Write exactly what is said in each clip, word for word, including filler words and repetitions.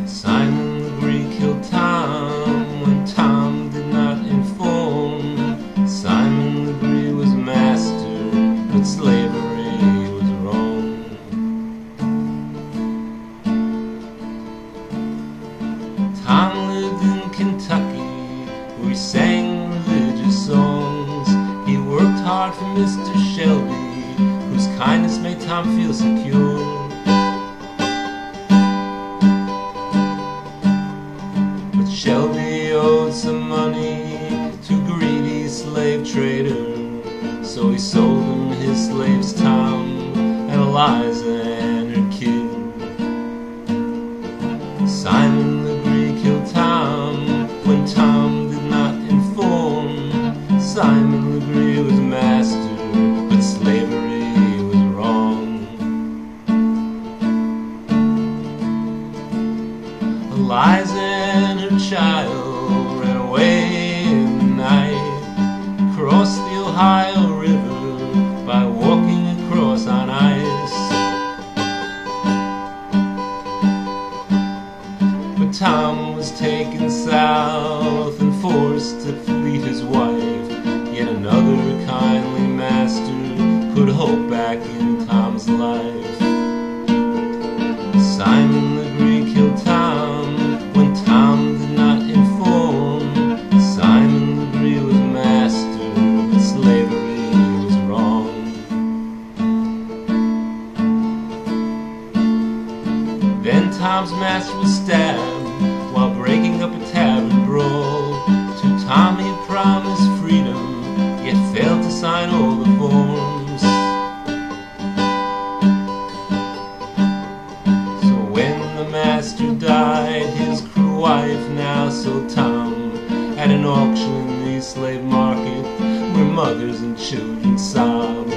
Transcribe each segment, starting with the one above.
Simon Legree killed Tom when Tom did not inform. Simon Legree was master, but slavery was wrong. Tom lived in Kentucky, where he sang religious songs. He worked hard for Mister Shelby, whose kindness made Tom feel secure. Shelby owed some money to a greedy slave trader, so he sold him his slaves Tom and Eliza and her kid. Simon Legree killed Tom when Tom did not inform. Simon Legree was master, but slavery was wrong. Eliza and her child ran away in the night, crossed the Ohio River by walking across on ice. But Tom was taken south and forced to flee his wife. Yet another kindly master put hope back in Tom's life. Simon Legree killed Tom when Tom did not inform. Simon Legree was master, but slavery was wrong. Then Tom's master was stabbed while breaking up a tavern brawl. To Tom he had promised freedom, yet failed to sign all the forms. So when the master died, his cruel wife now sold Tom at an auction in the slave market, where mothers and children sobbed.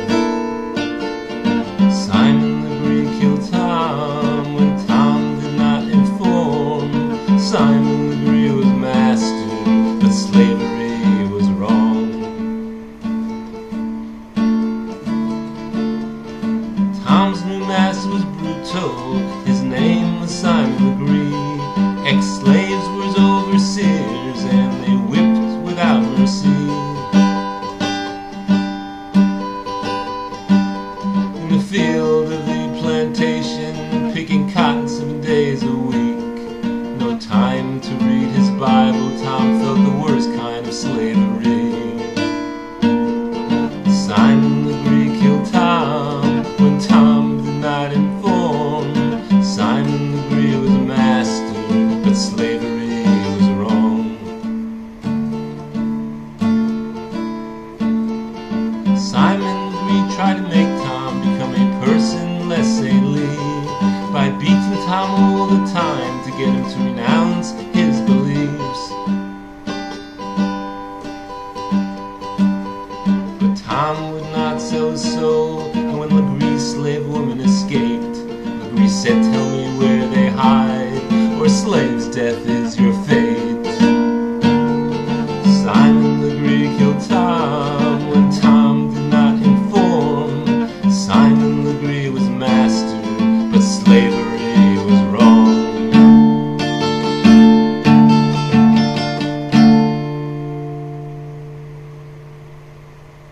Simon Legree killed Tom when Tom did not inform. Simon Legree was master, but slavery was wrong. Tom's new master was brutal, his name was Simon Legree. Ex-slaves were his overseers, and they whipped without mercy. In the field of the plantation, picking cotton seven days a week. No time to read his Bible, Tom felt the worst kind of slavery. Simon Legree killed Tom when Tom did not inform. Simon Legree was a master, but slavery was wrong. Simon Legree tried to make Tom become a person less saintly by beating Tom all the time to get him to renounce his beliefs. But Tom would not sell his soul, and when Legree's slave woman escaped, Legree said, "Tell me where they hide, or slave's death is your